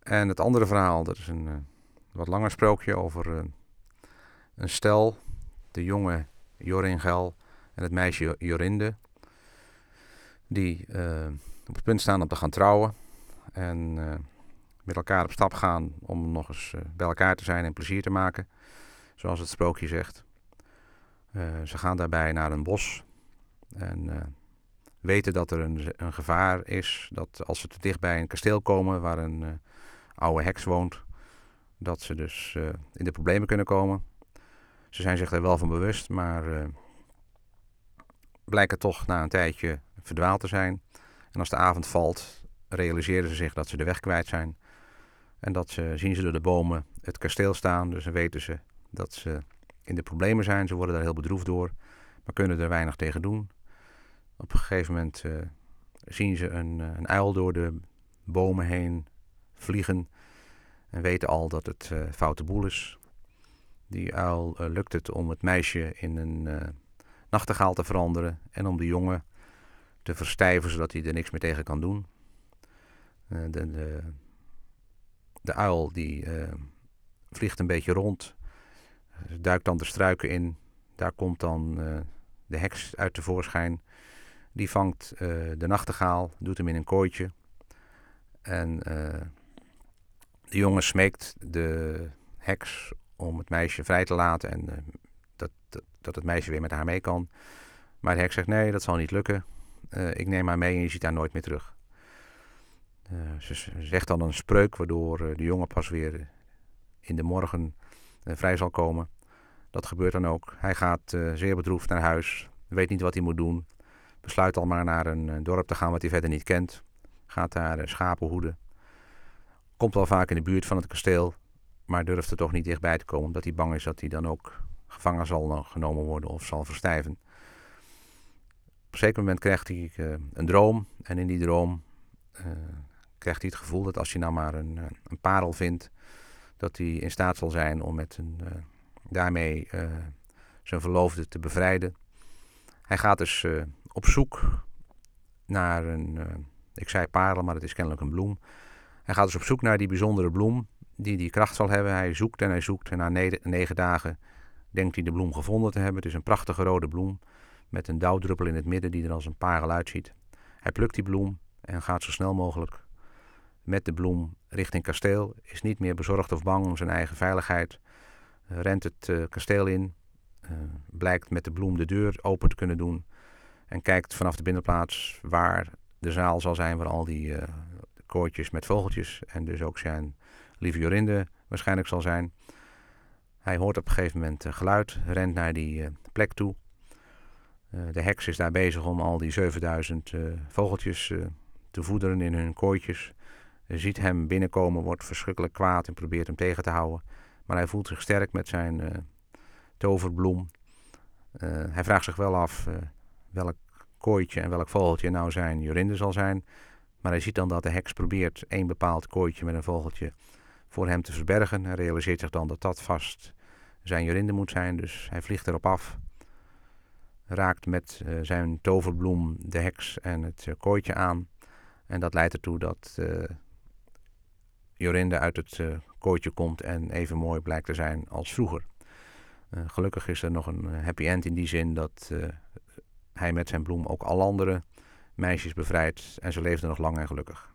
En het andere verhaal, dat is een wat langer sprookje over een stel. De jonge Joringel en het meisje Jorinde. Die op het punt staan om te gaan trouwen. En met elkaar op stap gaan om nog eens bij elkaar te zijn en plezier te maken. Zoals het sprookje zegt. Ze gaan daarbij naar een bos. En weten dat er een gevaar is. Dat als ze te dicht bij een kasteel komen waar een oude heks woont. Dat ze dus in de problemen kunnen komen. Ze zijn zich er wel van bewust. Maar blijken toch na een tijdje verdwaald te zijn. En als de avond valt realiseren ze zich dat ze de weg kwijt zijn. En dat zien ze door de bomen het kasteel staan. Dus dan weten ze dat ze in de problemen zijn. Ze worden daar heel bedroefd door. Maar kunnen er weinig tegen doen. Op een gegeven moment zien ze een uil door de bomen heen vliegen. En weten al dat het foute boel is. Die uil lukt het om het meisje in een nachtegaal te veranderen. En om de jongen te verstijven zodat hij er niks meer tegen kan doen. De uil die vliegt een beetje rond. Duikt dan de struiken in. Daar komt dan de heks uit tevoorschijn. Die vangt de nachtegaal, doet hem in een kooitje. En de jongen smeekt de heks om het meisje vrij te laten. En dat het meisje weer met haar mee kan. Maar de heks zegt nee, dat zal niet lukken. Ik neem haar mee en je ziet haar nooit meer terug. Ze zegt dan een spreuk waardoor de jongen pas weer in de morgen vrij zal komen. Dat gebeurt dan ook. Hij gaat zeer bedroefd naar huis. Weet niet wat hij moet doen. Besluit al maar naar een dorp te gaan wat hij verder niet kent. Gaat daar schapen hoeden. Komt wel vaak in de buurt van het kasteel. Maar durft er toch niet dichtbij te komen. Omdat hij bang is dat hij dan ook gevangen zal genomen worden of zal verstijven. Op een zeker moment krijgt hij een droom. En in die droom krijgt hij het gevoel dat als hij nou maar een parel vindt. Dat hij in staat zal zijn om met daarmee zijn verloofde te bevrijden. Hij gaat dus op zoek naar ik zei parel, maar het is kennelijk een bloem. Hij gaat dus op zoek naar die bijzondere bloem die kracht zal hebben. Hij zoekt en hij zoekt en na 9 dagen denkt hij de bloem gevonden te hebben. Het is een prachtige rode bloem met een dauwdruppel in het midden die er als een parel uitziet. Hij plukt die bloem en gaat zo snel mogelijk met de bloem richting kasteel. Is niet meer bezorgd of bang om zijn eigen veiligheid. Rent het kasteel in. Blijkt met de bloem de deur open te kunnen doen. En kijkt vanaf de binnenplaats waar de zaal zal zijn waar al die kooitjes met vogeltjes en dus ook zijn lieve Jorinde waarschijnlijk zal zijn. Hij hoort op een gegeven moment geluid, rent naar die plek toe. De heks is daar bezig om al die 7000 vogeltjes te voederen in hun kooitjes. Ziet hem binnenkomen, wordt verschrikkelijk kwaad en probeert hem tegen te houden. Maar hij voelt zich sterk met zijn toverbloem. Hij vraagt zich wel af welk kooitje en welk vogeltje nou zijn Jorinde zal zijn. Maar hij ziet dan dat de heks probeert één bepaald kooitje met een vogeltje voor hem te verbergen. Hij realiseert zich dan dat dat vast zijn Jorinde moet zijn. Dus hij vliegt erop af. Raakt met zijn toverbloem de heks en het kooitje aan. En dat leidt ertoe dat Jorinde uit het kooitje komt en even mooi blijkt te zijn als vroeger. Gelukkig is er nog een happy end in die zin dat hij met zijn bloem ook alle andere meisjes bevrijdt en ze leefden nog lang en gelukkig.